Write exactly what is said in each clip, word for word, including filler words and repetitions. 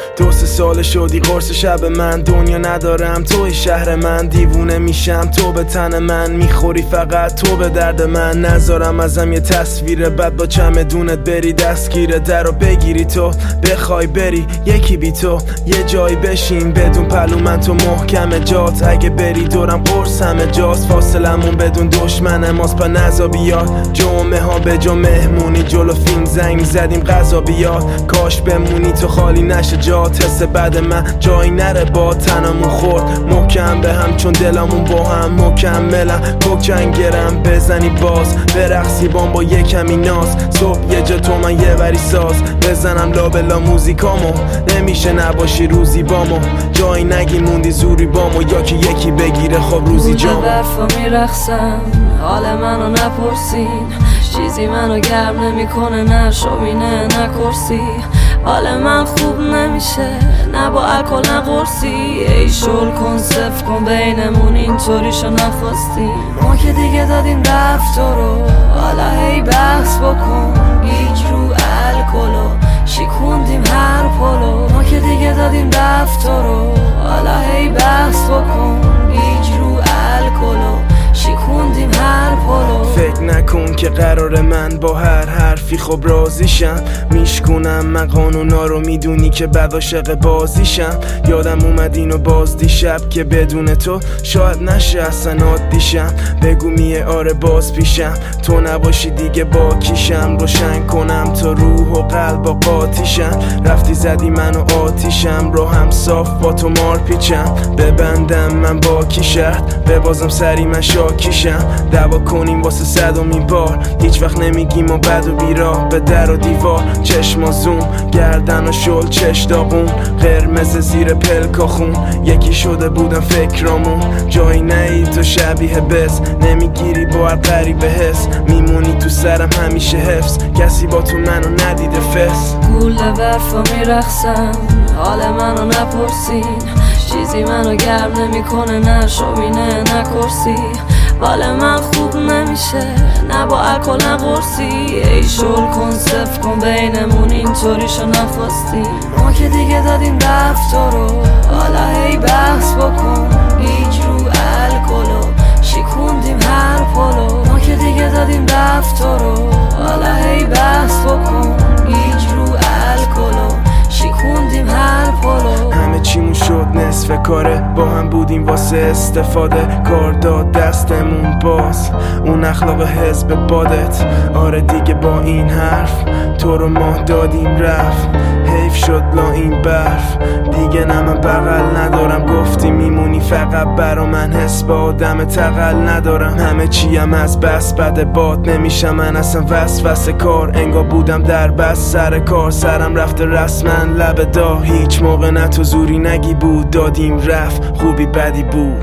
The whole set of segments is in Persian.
دو سه سال شدی قرص شب من، دنیا ندارم توی شهر من، دیوونه میشم تو به تن من، میخوری فقط تو به درد من، نذارم ازم یه تصویر بد با چمدونت بری دستگیر در رو بگیری تو بخوای بری یکی بی تو یه جایی بشین بدون پلو من تو محکم جات، اگه بری دورم قرص همه جاست، فاصلمون بدون دشمن ماست پا نزا بیاد، جمعه ها به جا مهمونی جلو فیلم زنگ زدیم غذا بیاد، کاش بمونی تو خالی نشه جات، حس بعد من جایی نره با تنمون خورد محکم به هم چون دلمون با هم مکملم، کوکنگرم بزنی باز برقصی بام با یه کمی ناز، صبح یه جا تو من یه وری ساز بزنم لابلا موزیکامو، نمیشه نباشی روزی بامو، جایی نگی موندی زوری بامو، یا که یکی بگیره خب روزی جامو. برفا میرخصم حال منو نپرسین، چیزی منو گرم نمیکنه نه شوینه نه کرسی، حال من خوب نمیشه نه با الکل نه قرصی، ای شل کن صف کن بینمون اینطوریشو نخواستیم، ما که دیگه دادیم رفت رو حالا هی بحث بکن، گیج رو الکلو شیکوندیم هر پلو، ما که دیگه دادیم رفت رو حالا هی بحث بکن، گیج رو الکلو شیکوندیم هر پلو، فکر نکن که قرار من با هر حرفی خب راضیشم، میشکنم من قانونا رو میدونی که بعد عاشق بازیشم، یادم اومد اینو باز دیشب که بدون تو شاید نشه اصلا عادیشم، بگو میه آره باز پیشم تو نباشی دیگه با کیشم، روشن کنم تا روح و قلب و قاطیشم، رفتی زدی منو آتیشم رو هم صاف با تو مار پیچم، ببندم من با کی شرط ببازم سری من شاکیشم، دعوا کنیم واسه صدومین بار هیچ وقت نمیگیم و بد و بیراه، به در و دیوار چشم و زوم گردن و شل چش داغون قرمز زیر پلکا خون، یکی شده بودم فکرامون، جایی نهی تو شبیه بس نمیگیری با هر قریب حس، میمونی تو سرم همیشه حفظ کسی با تو منو ندیده فس، گوله برفا میرخصم حال منو نپرسین، چیزی منو گرم نمیکنه نه شوینه نه کرسی، حال من خوب نمیشه نه با الکل نه قرصی، ای شل کن صف کن بینمون اینطوریشو نخواستیم، ما که دیگه دادیم رفت رو حالا هی بحث بکن، گیج رو الکلو شیکوندیم هر پلو، ما که دیگه دادیم رفت رو حالا هی بحث بکن، گیج رو الکلو شیکوندیم هر پلو، همه چیمون شد نصف کاره با هم بودیم واسه استفاده، کار داد دستمون باز اون اخلاق حزب بادت، آره دیگه با این حرف تو رو ما دادیم رفت، حیف شد لا این برف دیگه نه من بغل ندارم، گفتی میمونی فقط برا من حس با آدم تقل ندارم، همه چیم از بس بد باد نمیشم من اصلا وسوسه کار، انگار بودم در بس سر کار سرم رفته رسما لب دا، هیچ موقع نه تو زوری نگی بود دادیم رفت خوبی بدی بود،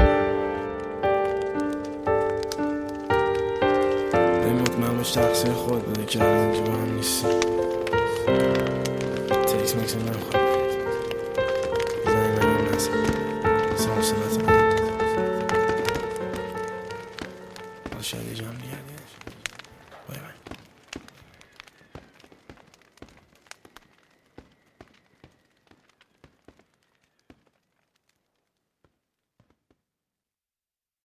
به مطمئن باش تقصیر خود بوده که الان اینجا با هم نیستی، تکس مکس هم نمیخواد زنی من این نزد سامسونت